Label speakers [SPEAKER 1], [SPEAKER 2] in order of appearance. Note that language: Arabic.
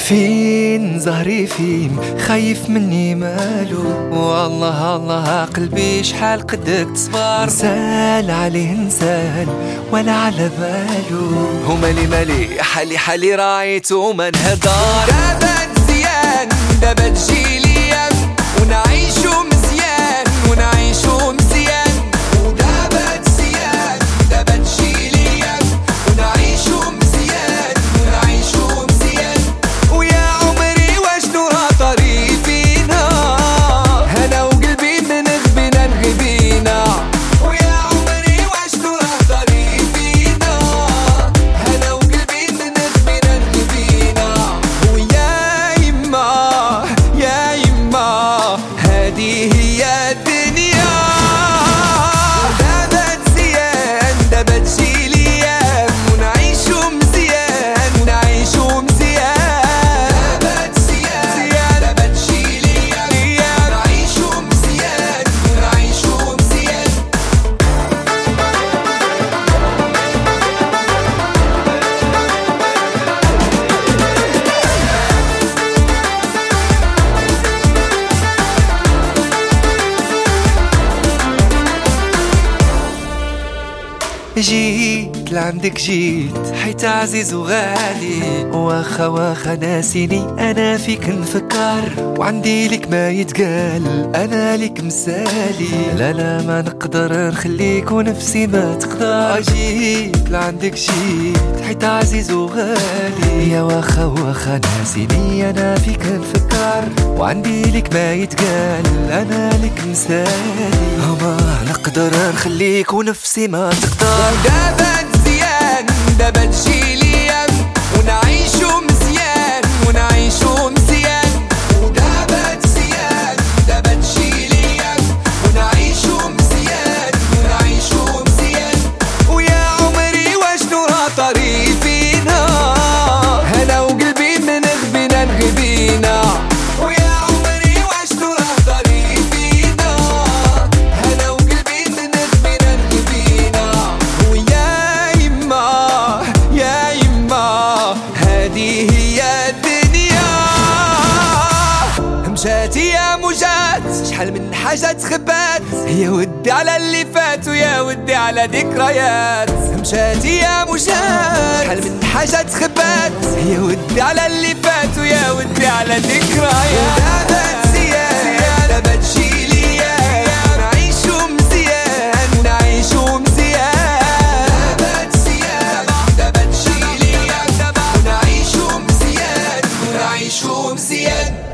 [SPEAKER 1] فين زهري فين خايف مني مالو، والله الله قلبي شحال قدك تصبر، نسال عليه نسال ولا على بالو. ومالي مالي حالي حالي رايتو ما نهضر. دابا مزيان دابا تجي ليام ونعيشو مزيان ونعيشو مزيان. ودابا مزيان دابا تجي ليام ونعيشو مزيان ونعيشو مزيان. ويا عمري واشنو طري فينا، انا وقلبي من غبينا نغبينا. ويا عمري واشنو طري فينا، انا وقلبي من غبينا نغبينا. ويا يما يا يما هذه هي الدنيا. دابا مزيان دابا تجي ليام ونعيشو مزيان ونعيشو مزيان. دابا مزيان دابا تجي ليام ونعيشو مزيان ونعيشو مزيان. جيت لعندك جيت حيت عزيز وغالي، واخا واخا ناسيني انا فيك نفكر، وعندي لك ما يتقال انا لك مسالي. لا لا ما نقدر نخليك ونفسي ما تقدر. جيت لعندك جيت حيت عزيز وغالي، يا واخا واخا ناسيني انا فيك نفكر، وعندي لك ما يتقال انا لك مسالي. ما نقدر نخليك ونفسي ما تقدر. دابا مزيان دابا تجي ليام ونعيشو مزيان ونعيشو مزيان. ودابا مزيان دابا تجي ليام ونعيشو مزيان ونعيشو مزيان. ويا عمري واشنو طري فينا، انا وقلبي من غبينا نغبينا. ويا عمري واشنو طري فينا، انا وقلبي من غبينا نغبينا. ويا يما يا يما هذه هي الدنيا. مشات يا مجات شحال من حاجة تخبات، يا ودي على اللي فات ويا ودي على ذكريات. مشات يا مجات شحال من حاجة تخبات، يا ودي على اللي فات ويا ودي على ذكريات. دابا مزيان دابا تجي ليام نعيشو مزيان ونعيشو مزيان. دابا مزيان دابا تجي ليام ونعيشو مزيان ونعيشو مزيان.